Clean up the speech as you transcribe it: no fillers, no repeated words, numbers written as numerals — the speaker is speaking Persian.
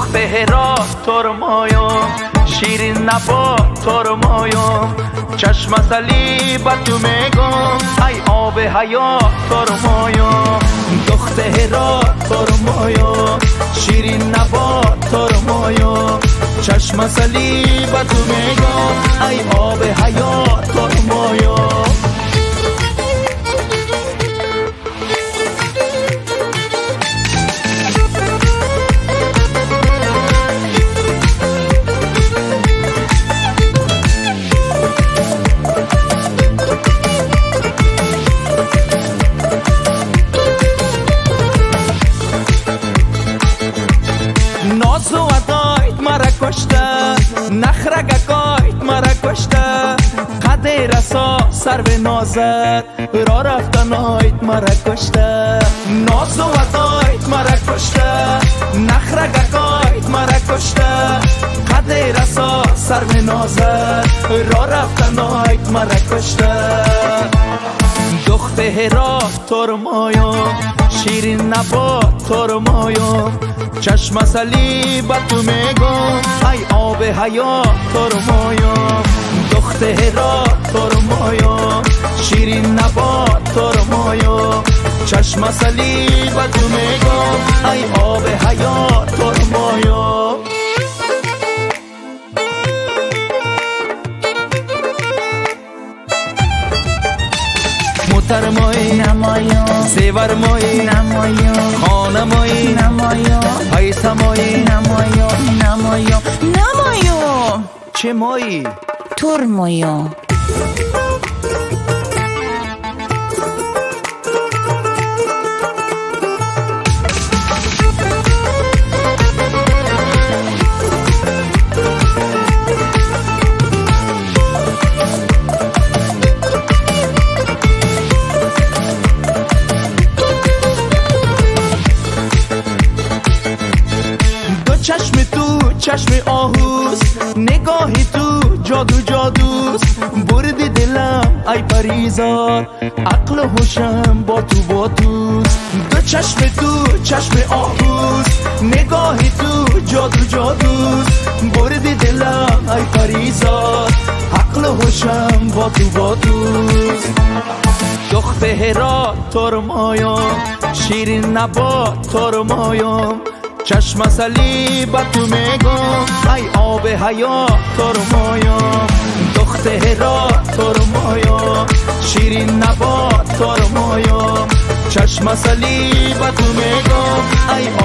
دختر هرات ترمایم، شیرین نبات ترمایم، چشم عسلی با تو میگم ای آب حیات ترمایم. دختر هرات ترمایم، شیرین نبات ترمایم، چشم عسلی با تو میگم ای آب حیات ترمایم. ناز و ادایت مرا کشته، نخرگکایت مرا کشته، قده رسا سر به نازت را رفتنایت مرا کشته. ناز و ادایت مرا کشته، نخرگکایت مرا کشته، قده رسا سر به نازت را رفتنایت مرا کشته. دختر هرات ترمایم، شیرین نبات ترمایم، چشم عسلی با تو میگم ای آب حیات ترمایم. دختر هرات ترمایم، شیرین نبات ترمایم، چشم عسلی با تو میگم ای آب حیات ترمایم. محترمای نمایم، زیورمای نمایم، خانمای نمایم، پیسمای نمایم، نمایم، نمایم، چه مایی؟ ترمایم. چشم تو چشم آهوست، نگاهی تو جادو جادوست، بردی دلم ای پریزاد، عقل و هوشم با توست. دو چشم تو چشم آهوست، نگاهی تو جادو جادوست، بردی دلم ای پریزاد، عقل و هوشم با توست. دختر هرات ترمایم، شیرین نبات ترمایم، چشم عسلی با تو میگم ای آب حیات ترمایم. دختر هرات ترمایم، شیرین نبات ترمایم، چشم عسلی با تو میگم ای